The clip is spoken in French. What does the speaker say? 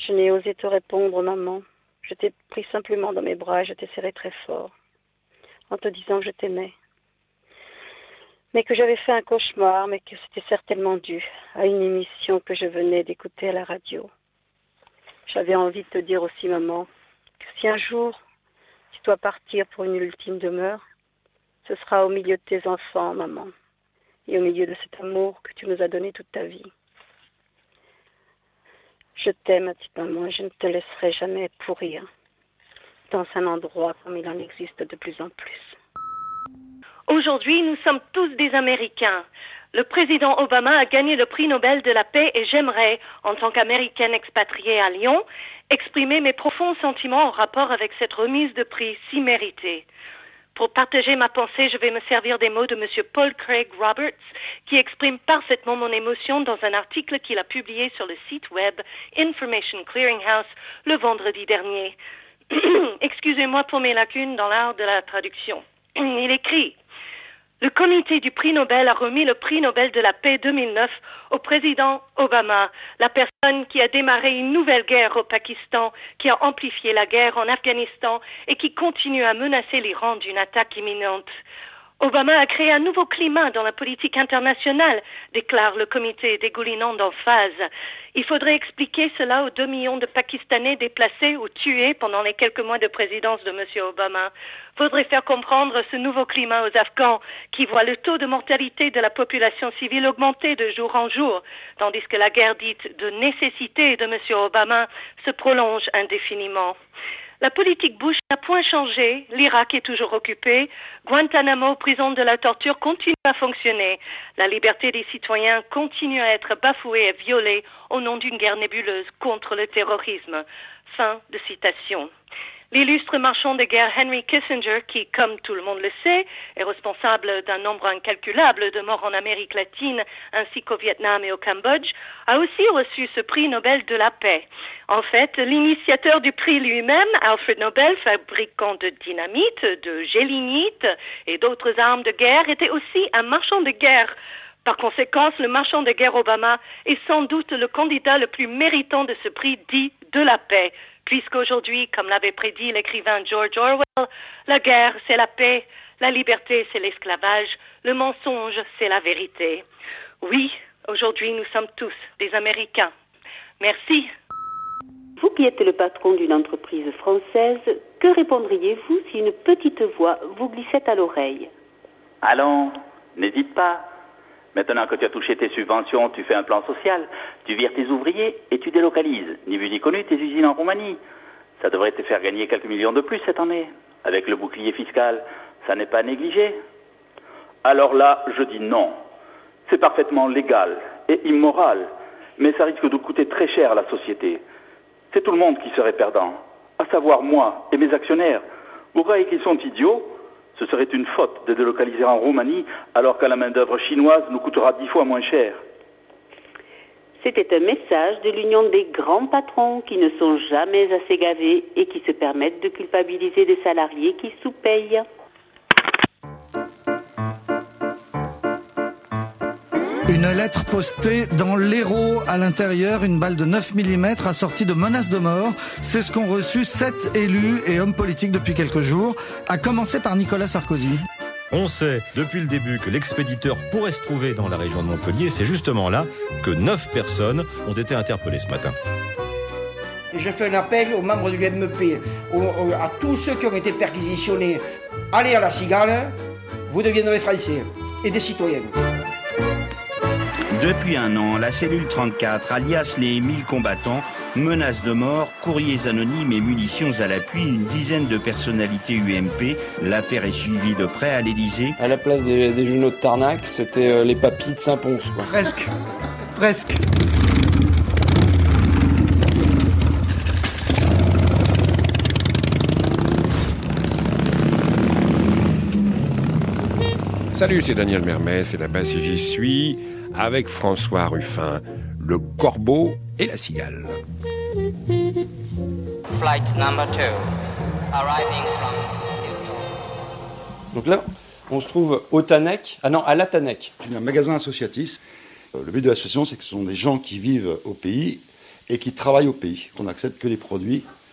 Je n'ai osé te répondre, maman. Je t'ai pris simplement dans mes bras et je t'ai serré très fort, en te disant que je t'aimais. Mais que j'avais fait un cauchemar, mais que c'était certainement dû à une émission que je venais d'écouter à la radio. J'avais envie de te dire aussi, maman, que si un jour tu dois partir pour une ultime demeure, ce sera au milieu de tes enfants, maman, et au milieu de cet amour que tu nous as donné toute ta vie. Je t'aime, ma petite maman, et je ne te laisserai jamais pourrir dans un endroit comme il en existe de plus en plus. Aujourd'hui, nous sommes tous des Américains. Le président Obama a gagné le prix Nobel de la paix et j'aimerais, en tant qu'Américaine expatriée à Lyon, exprimer mes profonds sentiments en rapport avec cette remise de prix si méritée. Pour partager ma pensée, je vais me servir des mots de M. Paul Craig Roberts, qui exprime parfaitement mon émotion dans un article qu'il a publié sur le site web Information Clearinghouse le vendredi dernier. Excusez-moi pour mes lacunes dans l'art de la traduction. Il écrit: le comité du prix Nobel a remis le prix Nobel de la paix 2009 au président Obama, la personne qui a démarré une nouvelle guerre au Pakistan, qui a amplifié la guerre en Afghanistan et qui continue à menacer l'Iran d'une attaque imminente. Obama a créé un nouveau climat dans la politique internationale, déclare le comité dégoulinant d'emphase. Il faudrait expliquer cela aux 2 millions de Pakistanais déplacés ou tués pendant les quelques mois de présidence de M. Obama. Faudrait faire comprendre ce nouveau climat aux Afghans qui voient le taux de mortalité de la population civile augmenter de jour en jour, tandis que la guerre dite de nécessité de M. Obama se prolonge indéfiniment. La politique Bush n'a point changé, l'Irak est toujours occupé, Guantanamo, prison de la torture, continue à fonctionner. La liberté des citoyens continue à être bafouée et violée au nom d'une guerre nébuleuse contre le terrorisme. Fin de citation. L'illustre marchand de guerre Henry Kissinger, qui, comme tout le monde le sait, est responsable d'un nombre incalculable de morts en Amérique latine ainsi qu'au Vietnam et au Cambodge, a aussi reçu ce prix Nobel de la paix. En fait, l'initiateur du prix lui-même, Alfred Nobel, fabricant de dynamite, de gélignite et d'autres armes de guerre, était aussi un marchand de guerre. Par conséquent, le marchand de guerre Obama est sans doute le candidat le plus méritant de ce prix dit de la paix, puisqu'aujourd'hui, comme l'avait prédit l'écrivain George Orwell, la guerre, c'est la paix, la liberté, c'est l'esclavage, le mensonge, c'est la vérité. Oui, aujourd'hui, nous sommes tous des Américains. Merci. Vous qui êtes le patron d'une entreprise française, que répondriez-vous si une petite voix vous glissait à l'oreille? Allons, n'hésite pas. Maintenant que tu as touché tes subventions, tu fais un plan social, tu vires tes ouvriers et tu délocalises, ni vu ni connu, tes usines en Roumanie. Ça devrait te faire gagner quelques millions de plus cette année. Avec le bouclier fiscal, ça n'est pas négligé. Alors là, je dis non. C'est parfaitement légal et immoral, mais ça risque de coûter très cher à la société. C'est tout le monde qui serait perdant, à savoir moi et mes actionnaires. Vous croyez qu'ils sont idiots ? Ce serait une faute de délocaliser en Roumanie alors que la main-d'œuvre chinoise nous coûtera 10 fois moins cher. C'était un message de l'union des grands patrons qui ne sont jamais assez gavés et qui se permettent de culpabiliser des salariés qui sous-payent. Une lettre postée dans l'Hérault, à l'intérieur, une balle de 9 mm assortie de menaces de mort. C'est ce qu'ont reçu 7 élus et hommes politiques depuis quelques jours, à commencer par Nicolas Sarkozy. On sait depuis le début que l'expéditeur pourrait se trouver dans la région de Montpellier. C'est justement là que 9 personnes ont été interpellées ce matin. Je fais un appel aux membres du MEP, à tous ceux qui ont été perquisitionnés. Allez à la Cigale, vous deviendrez Français et des citoyens. Depuis un an, la cellule 34, alias les 1000 combattants, menaces de mort, courriers anonymes et munitions à l'appui, une dizaine de personnalités UMP. L'affaire est suivie de près à l'Élysée. À la place des Junot de Tarnac, c'était les papis de Saint-Pons, quoi. Presque. Salut, c'est Daniel Mermès et là-bas si j'y suis, avec François Ruffin, le corbeau et la cigale. Flight number 2, arriving from New York. Donc là, on se trouve au Tanec, à la Tanec. C'est un magasin associatif. Le but de l'association, c'est que ce sont des gens qui vivent au pays et qui travaillent au pays. On n'accepte que les produits